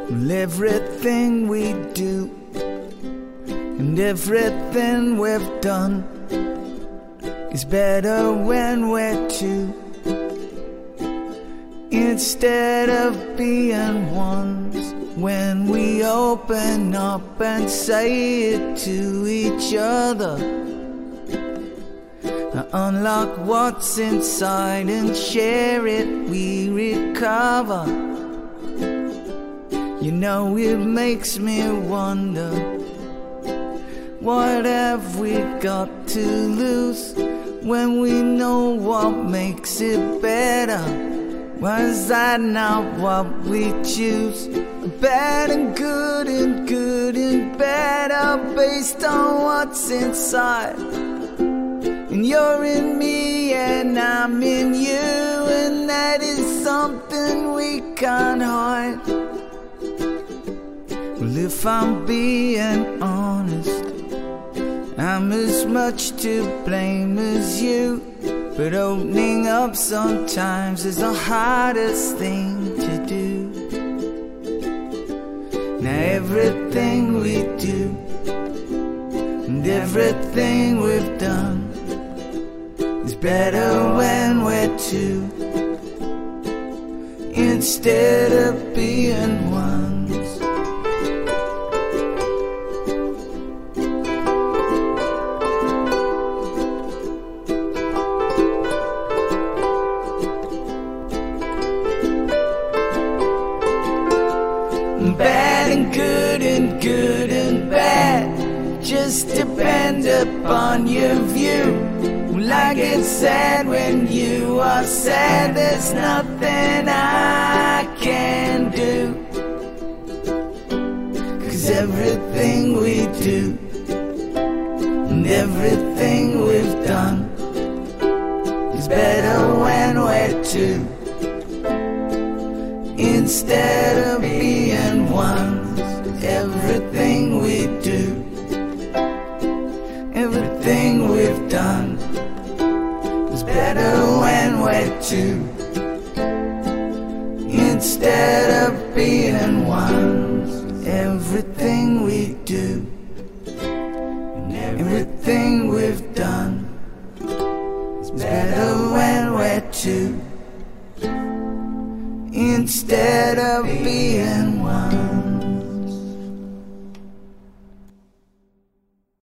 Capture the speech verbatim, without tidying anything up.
Well, everything we do and everything we've done is better when we're two, instead of being ones. When we open up and say it to each other, unlock what's inside and share it, we recover. You know, it makes me wonder, what have we got to lose when we know what makes it better? Why is that not what we choose? Bad and good and good and better based on what's inside. And you're in me and I'm in you, and that is something we can't hide. Well, if I'm being honest, I'm as much to blame as you, but opening up sometimes is the hardest thing to do. Now everything we do and everything we've done is better when we're two, instead of being ones. Bad and good and good and bad just depend upon your view. Like it's sad when you are sad, there's nothing I can do. Cause everything we do and everything we've done is better when we're two, instead of being ones. Everything we do, everything we've done is better when we're two, instead of being ones. Everything we do and everything we've done is better when we're two, instead of being